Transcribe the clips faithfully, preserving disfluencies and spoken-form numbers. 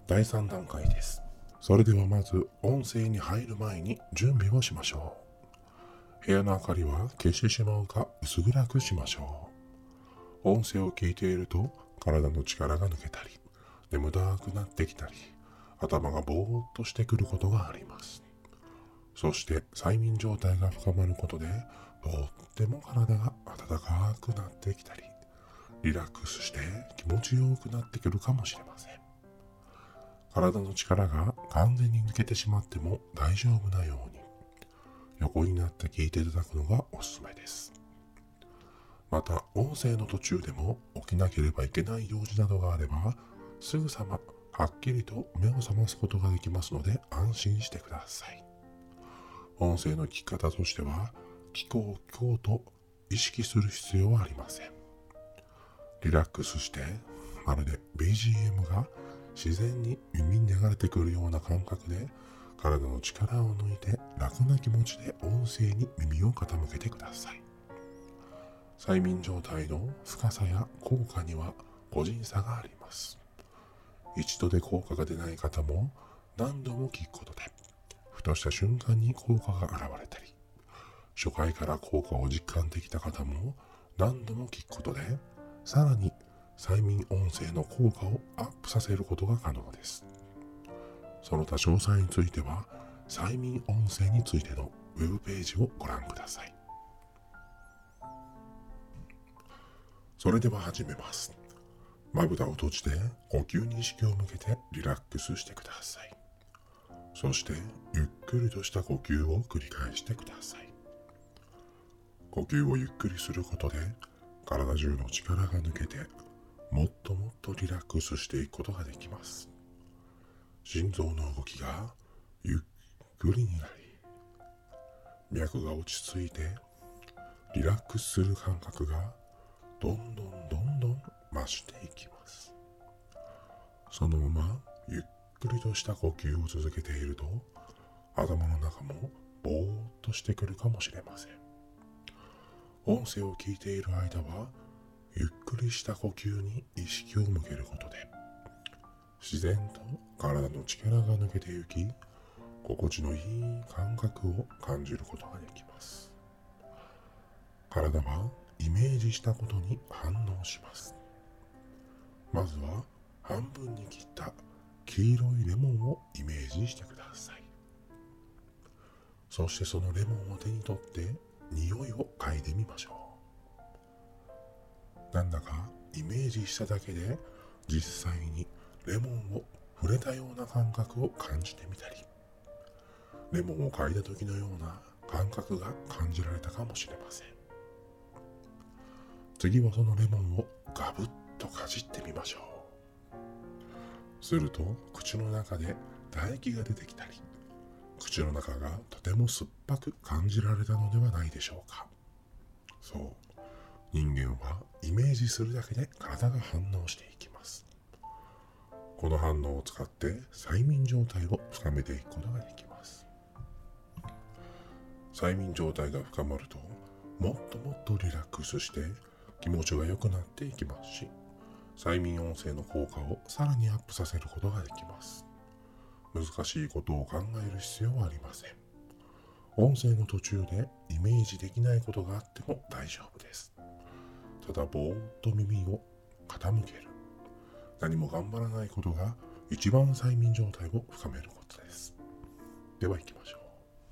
だいさん段階です。それではまず音声に入る前に準備をしましょう。部屋の明かりは消してしまうか薄暗くしましょう。音声を聞いていると体の力が抜けたり、眠たくなってきたり、頭がぼーっとしてくることがあります。そして催眠状態が深まることで、とっても体が温かくなってきたり、リラックスして気持ちよくなってくるかもしれません。体の力が完全に抜けてしまっても大丈夫なように、横になって聞いていただくのがおすすめです。また、音声の途中でも起きなければいけない用事などがあれば、すぐさまはっきりと目を覚ますことができますので安心してください。音声の聞き方としては、聞こう聞こうと意識する必要はありません。リラックスして、まるで ビージーエム が自然に耳に流れてくるような感覚で、体の力を抜いて楽な気持ちで音声に耳を傾けてください。催眠状態の深さや効果には個人差があります。一度で効果が出ない方も何度も聞くことで、ふとした瞬間に効果が現れたり、初回から効果を実感できた方も何度も聞くことで、さらに催眠音声の効果をアップさせることが可能です。その他詳細については、催眠音声についてのウェブページをご覧ください。それでは始めます。まぶたを閉じて呼吸に意識を向けてリラックスしてください。そしてゆっくりとした呼吸を繰り返してください。呼吸をゆっくりすることで体中の力が抜けて、もっともっとリラックスしていくことができます。心臓の動きがゆっくりになり、脈が落ち着いてリラックスする感覚がどんどんどんどん増していきます。そのままゆっくりとした呼吸を続けていると、頭の中もぼーっとしてくるかもしれません。音声を聞いている間は、ゆっくりした呼吸に意識を向けることで、自然と体の力が抜けてゆき、心地のいい感覚を感じることができます。体はイメージしたことに反応します。まずは半分に切った黄色いレモンをイメージしてください。そしてそのレモンを手に取って匂いを嗅いでみましょう。なんだかイメージしただけで実際にレモンを触れたような感覚を感じてみたり、レモンを嗅いだ時のような感覚が感じられたかもしれません。次はそのレモンをガブッとかじってみましょう。すると口の中で唾液が出てきたり、口の中がとても酸っぱく感じられたのではないでしょうか。そう、人間はイメージするだけで体が反応していきます。この反応を使って催眠状態を深めていくことができます。催眠状態が深まると、もっともっとリラックスして気持ちが良くなっていきますし、催眠音声の効果をさらにアップさせることができます。難しいことを考える必要はありません。音声の途中でイメージできないことがあっても大丈夫です。ただぼーっと耳を傾ける。何も頑張らないことが一番催眠状態を深めることです。では行きましょう。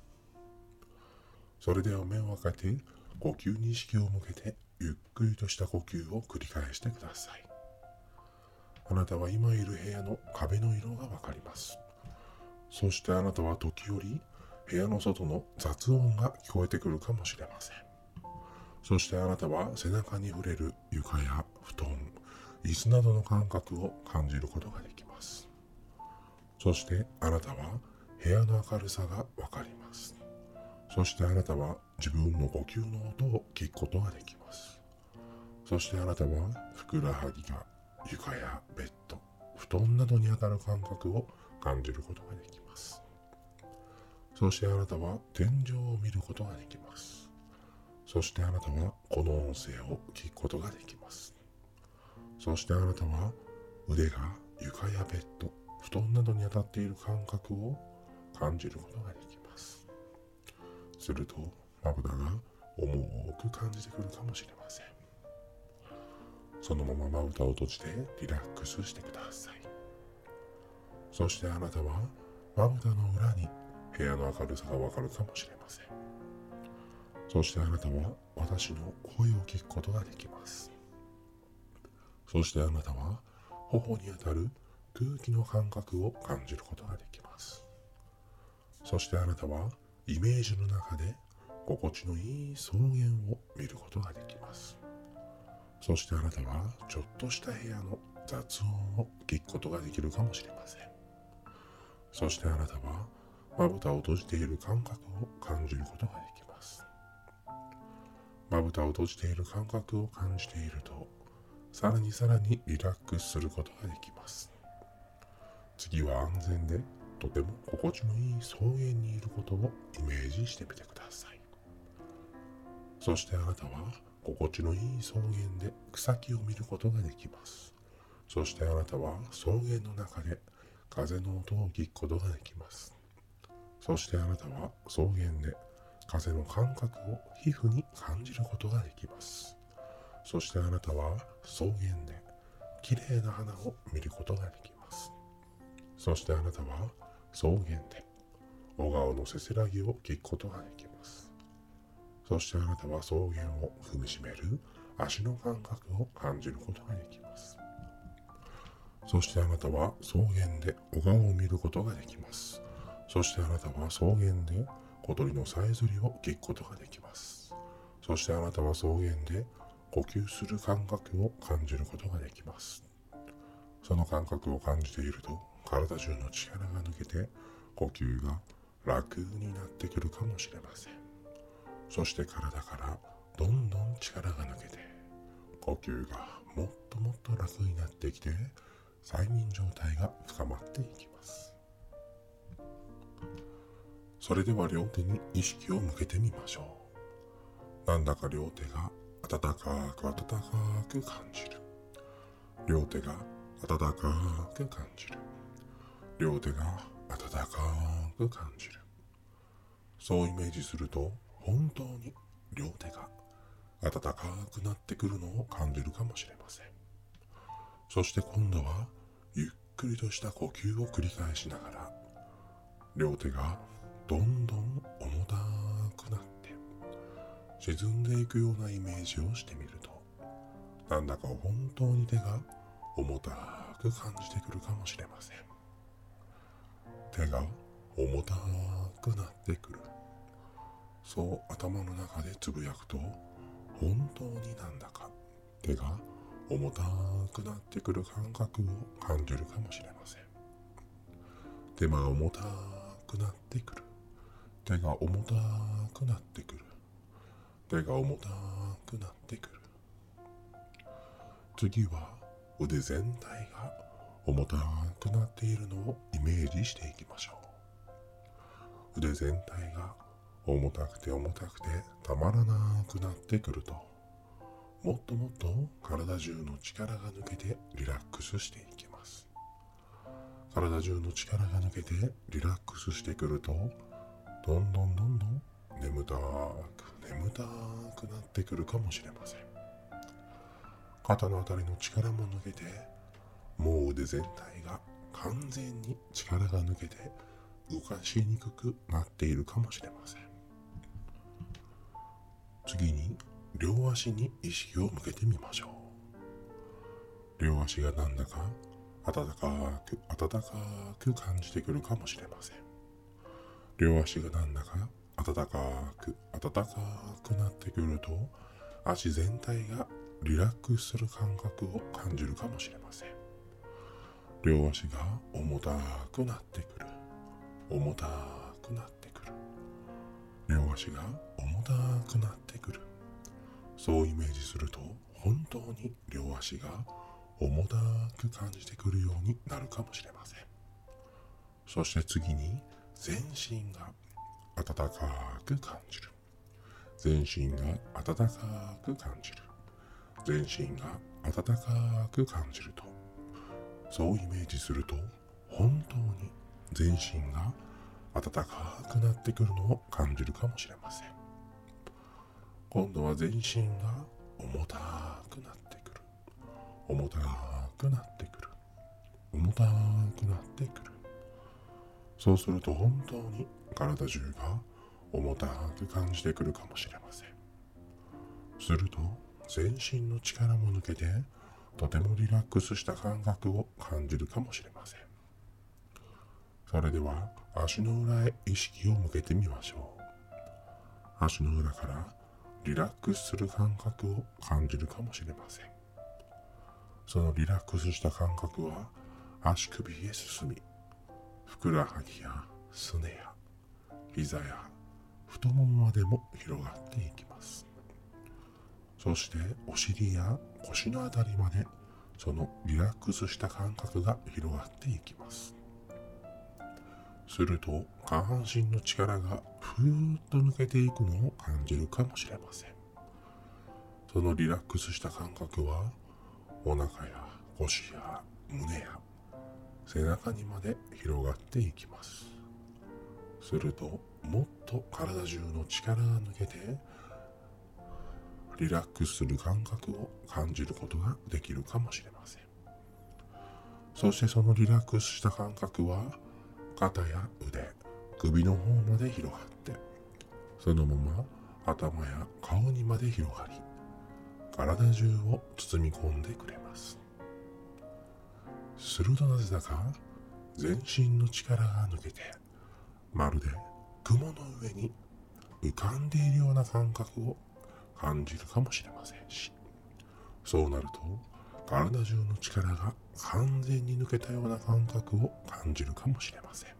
それでは目を開けて呼吸に意識を向けてゆっくりとした呼吸を繰り返してください。あなたは今いる部屋の壁の色がわかります。そしてあなたは時折部屋の外の雑音が聞こえてくるかもしれません。そしてあなたは背中に触れる床や布団、椅子などの感覚を感じることができます。そしてあなたは部屋の明るさがわかります。そしてあなたは自分の呼吸の音を聞くことができます。そしてあなたはふくらはぎが床やベッド、布団などに当たる感覚を感じることができます。そしてあなたは天井を見ることができます。そしてあなたはこの音声を聞くことができます。そしてあなたは腕が床やベッド、 布団などに当たっている感覚を感じることができます。するとまぶたが重く感じてくるかもしれません。そのまままぶたを閉じてリラックスしてください。そしてあなたはまぶたの裏に部屋の明るさがわかるかもしれません。そしてあなたは私の声を聞くことができます。そしてあなたは頬に当たる空気の感覚を感じることができます。そしてあなたはイメージの中で心地のいい草原を見ることができます。そしてあなたはちょっとした部屋の雑音を聞くことができるかもしれません。そしてあなたはまぶたを閉じている感覚を感じることができます。まぶたを閉じている感覚を感じていると、さらにさらにリラックスすることができます。次は安全でとても心地のいい草原にいることをイメージしてみてください。そしてあなたは心地のいい草原で草木を見ることができます。そしてあなたは草原の中で風の音を聞くことができます。そしてあなたは草原で風の感覚を皮膚に感じることができます。そしてあなたは草原で綺麗な花を見ることができます。そしてあなたは草原で小川のせせらぎを聞くことができます。そしてあなたは草原を踏みしめる足の感覚を感じることができます。そしてあなたは草原で小川を見ることができます。そしてあなたは草原で小鳥のさえずりを聞くことができます。そしてあなたは草原で呼吸する感覚を感じることができます。その感覚を感じていると体中の力が抜けて呼吸が楽になってくるかもしれません。そして体からどんどん力が抜けて呼吸がもっともっと楽になってきて催眠状態が深まっていきます。それでは両手に意識を向けてみましょう。なんだか両手が温かく温かく感じる。両手が温かく感じる。両手が温かく感じる。そうイメージすると本当に両手が温かくなってくるのを感じるかもしれません。そして今度はゆっくりとした呼吸を繰り返しながら両手がどんどん重たくなって沈んでいくようなイメージをしてみると、なんだか本当に手が重たく感じてくるかもしれません。手が重たくなってくる。そう頭の中でつぶやくと、本当になんだか手が重たくなってくる感覚を感じるかもしれません。手が重たくなってくる。手が重たくなってくる。手が重たくなってくる。次は腕全体が重たくなっているのをイメージしていきましょう。腕全体が重たくて重たくてたまらなくなってくると、もっともっと体中の力が抜けてリラックスしていきます。体中の力が抜けてリラックスしてくると、どんどんどんどん眠たく眠たくなってくるかもしれません。肩のあたりの力も抜けて、もう腕全体が完全に力が抜けて動かしにくくなっているかもしれません。次に両足に意識を向けてみましょう。両足がなんだか温かく温かく感じてくるかもしれません。両足がなんだか温かく温かくなってくると、足全体がリラックスする感覚を感じるかもしれません。両足が重たくなってくる。重たくなってくる。両足が重たくなってくる。そうイメージすると、本当に両足が重たく感じてくるようになるかもしれません。そして次に全身が温かく感じる。全身が温かく感じる。全身が温かく感じると、そうイメージすると、 本当に全身が暖かくなってくるのを感じるかもしれません。今度は全身が重たくなってくる。重たくなってくる。重たくなってくる。そうすると本当に体中が重たく感じてくるかもしれません。すると全身の力も抜けて、とてもリラックスした感覚を感じるかもしれません。それでは足の裏へ意識を向けてみましょう。足の裏からリラックスする感覚を感じるかもしれません。そのリラックスした感覚は足首へ進み、ふくらはぎやすねや膝や太ももまでも広がっていきます。そしてお尻や腰のあたりまでそのリラックスした感覚が広がっていきます。すると下半身の力がふーっと抜けていくのを感じるかもしれません。そのリラックスした感覚はお腹や腰や胸や背中にまで広がっていきます。するともっと体中の力が抜けてリラックスする感覚を感じることができるかもしれません。そしてそのリラックスした感覚は肩や腕、首の方まで広がって、そのまま頭や顔にまで広がり、体中を包み込んでくれます。するとなぜだか全身の力が抜けて、まるで雲の上に浮かんでいるような感覚を感じるかもしれませんし、そうなると体中の力が完全に抜けたような感覚を感じるかもしれません。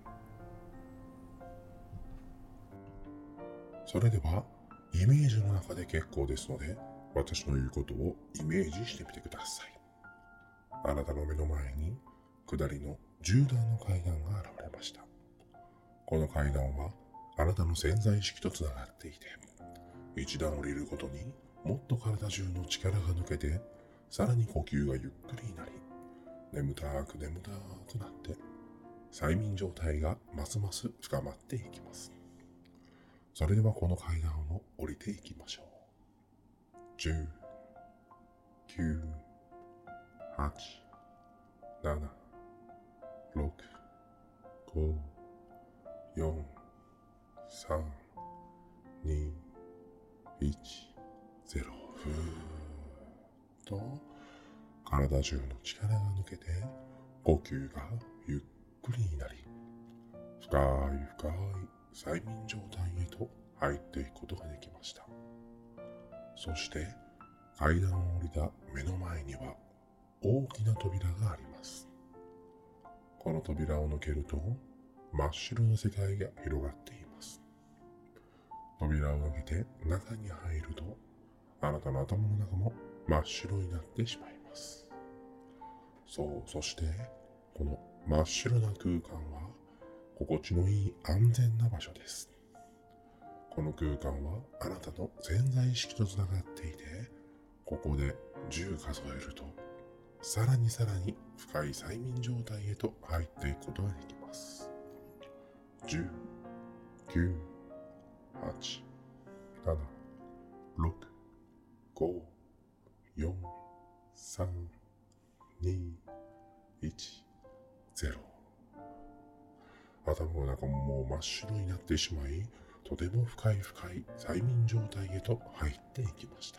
それではイメージの中で結構ですので、私の言うことをイメージしてみてください。あなたの目の前に下りのじゅうだんの階段が現れました。この階段はあなたの潜在意識とつながっていて、一段降りるごとにもっと体中の力が抜けて、さらに呼吸がゆっくりになり、眠たく眠たくなって、催眠状態がますます深まっていきます。それではこの階段を降りていきましょう。じゅう、きゅう、はち、なな、ろく、ご、よん、さん、に、いち、ゼロ。ふーっと体中の力が抜けて、呼吸がゆっくりになり、深い深い催眠状態へと入っていくことができました。そして階段を降りた目の前には大きな扉があります。この扉を抜けると真っ白な世界が広がっています。扉を抜けて中に入ると、あなたの頭の中も真っ白になってしまいます。そう、そしてこの真っ白な空間は心地のいい安全な場所です。この空間はあなたの潜在意識とつながっていて、ここでじゅう数えると、さらにさらに深い催眠状態へと入っていくことができます。じゅう、きゅう、はち、なな、ろく、ご、よん、さん、に、いち、ゼロ。頭の中ももう真っ白になってしまい、とても深い深い催眠状態へと入っていきました。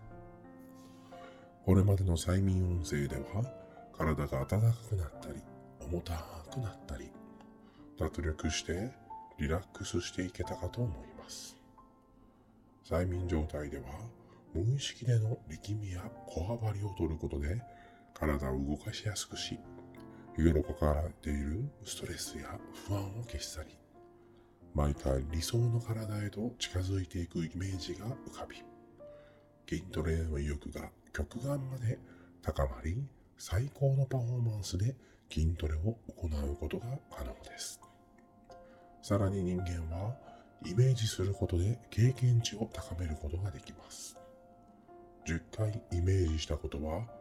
これまでの催眠音声では、体が温かくなったり、重たくなったり、脱力してリラックスしていけたかと思います。催眠状態では、無意識での力みやこわばりを取ることで、体を動かしやすくし、日頃抱えているストレスや不安を消し去り、毎回理想の体へと近づいていくイメージが浮かび、筋トレへの意欲が極限まで高まり、最高のパフォーマンスで筋トレを行うことが可能です。さらに人間はイメージすることで経験値を高めることができます。じゅっかいイメージしたことは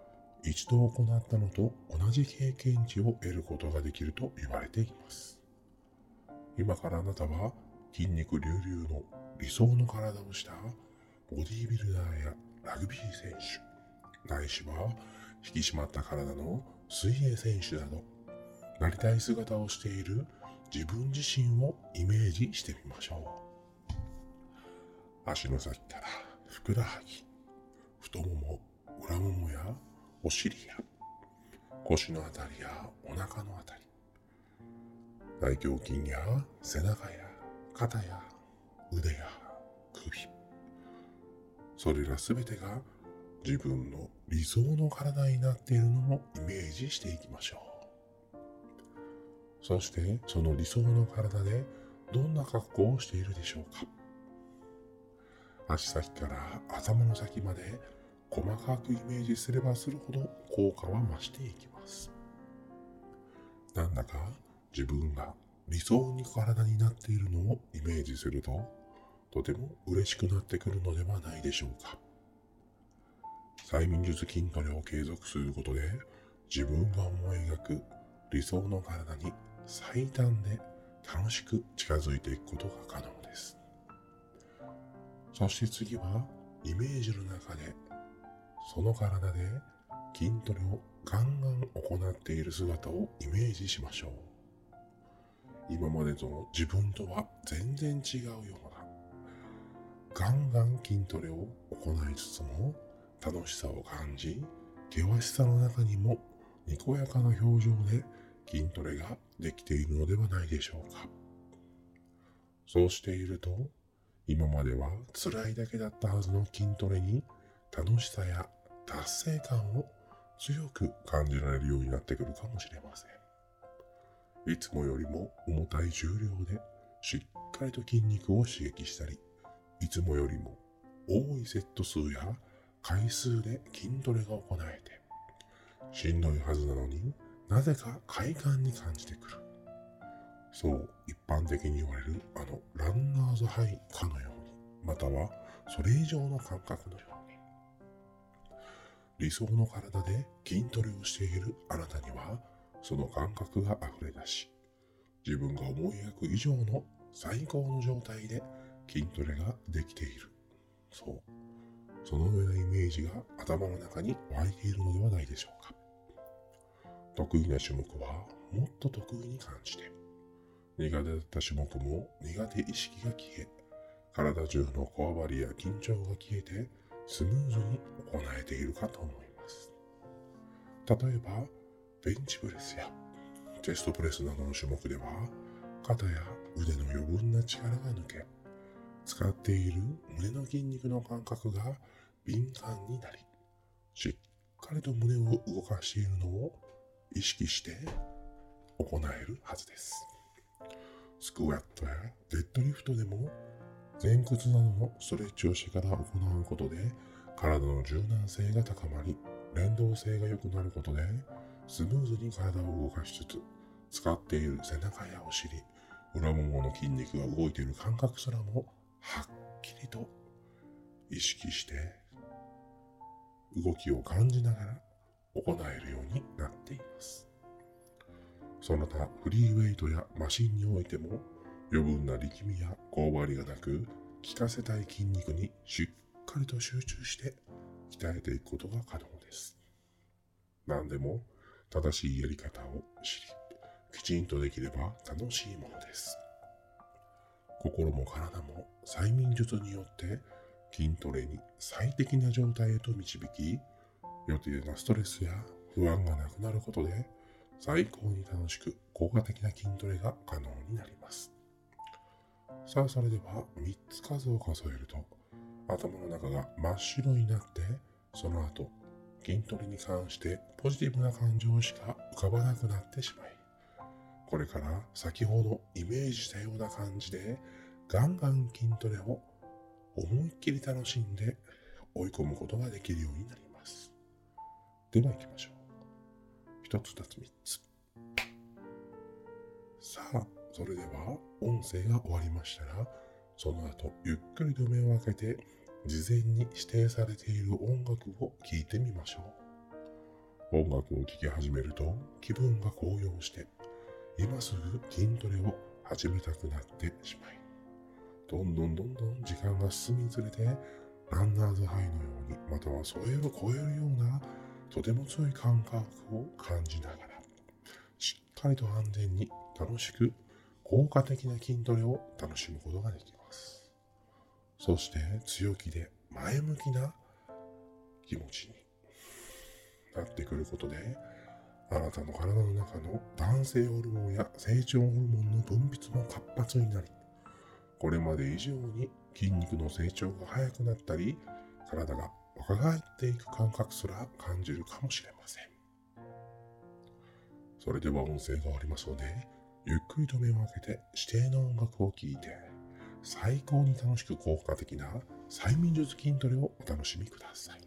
一度行ったのと同じ経験値を得ることができると言われています。今からあなたは筋肉隆々の理想の体をしたボディービルダーやラグビー選手、ないしは引き締まった体の水泳選手など、なりたい姿をしている自分自身をイメージしてみましょう。足の先からふくらはぎ、太もも、裏ももやお尻や腰のあたりやお腹のあたり、大胸筋や背中や肩や腕や首、それらすべてが自分の理想の体になっているのをイメージしていきましょう。そしてその理想の体でどんな格好をしているでしょうか。足先から頭の先まで細かくイメージすればするほど効果は増していきます。なんだか自分が理想に体になっているのをイメージすると、とても嬉しくなってくるのではないでしょうか。催眠術筋トレを継続することで、自分が思い描く理想の体に最短で楽しく近づいていくことが可能です。そして次はイメージの中でその体で筋トレをガンガン行っている姿をイメージしましょう。今までの自分とは全然違うような、ガンガン筋トレを行いつつも楽しさを感じ、険しさの中にもにこやかな表情で筋トレができているのではないでしょうか。そうしていると、今までは辛いだけだったはずの筋トレに楽しさや達成感を強く感じられるようになってくるかもしれません。いつもよりも重たい重量でしっかりと筋肉を刺激したり、いつもよりも多いセット数や回数で筋トレが行えて、しんどいはずなのになぜか快感に感じてくる。そう一般的に言われるあのランナーズハイかのように、またはそれ以上の感覚のように、理想の体で筋トレをしているあなたにはその感覚が溢れ出し、自分が思い描く以上の最高の状態で筋トレができている。そう。そのようなイメージが頭の中に湧いているのではないでしょうか。得意な種目はもっと得意に感じて、苦手だった種目も苦手意識が消え、体中のこわばりや緊張が消えてスムーズに行えているかと思います。例えば、ベンチプレスやチェストプレスなどの種目では、肩や腕の余分な力が抜け、使っている胸の筋肉の感覚が敏感になり、しっかりと胸を動かしているのを意識して行えるはずです。スクワットやデッドリフトでも前屈などのストレッチをしてから行うことで体の柔軟性が高まり、連動性が良くなることでスムーズに体を動かしつつ、使っている背中やお尻、裏ももの筋肉が動いている感覚すらもはっきりと意識して動きを感じながら行えるようになっています。その他フリーウェイトやマシンにおいても余分な力みやこわばりがなく、効かせたい筋肉にしっかりと集中して鍛えていくことが可能です。何でも正しいやり方を知り、きちんとできれば楽しいものです。心も体も催眠術によって筋トレに最適な状態へと導き、余計なストレスや不安がなくなることで最高に楽しく効果的な筋トレが可能になります。さあ、それではみっつ数を数えると頭の中が真っ白になって、その後筋トレに関してポジティブな感情しか浮かばなくなってしまい、これから先ほどイメージしたような感じでガンガン筋トレを思いっきり楽しんで追い込むことができるようになります。では行きましょう。一つ、二つ、三つ。さあ、それでは音声が終わりましたら、その後ゆっくりと目を開けて事前に指定されている音楽を聴いてみましょ音楽を聴き始めると気分が高揚して、今すぐ筋トレを始めたくなってしまい、どんどんどんどん時間が進みずれて、ランナーズハイのように、またはそれを超えるようなとても強い感覚を感じながら、しっかりと安全に楽しく効果的な筋トレを楽しむことができます。そして強気で前向きな気持ちになってくることで、あなたの体の中の男性ホルモンや成長ホルモンの分泌も活発になり、これまで以上に筋肉の成長が早くなったり、体が若返っていく感覚すら感じるかもしれません。それでは音声が終わりますので、ゆっくりと目を開けて指定の音楽を聴いて、最高に楽しく効果的な催眠術筋トレをお楽しみください。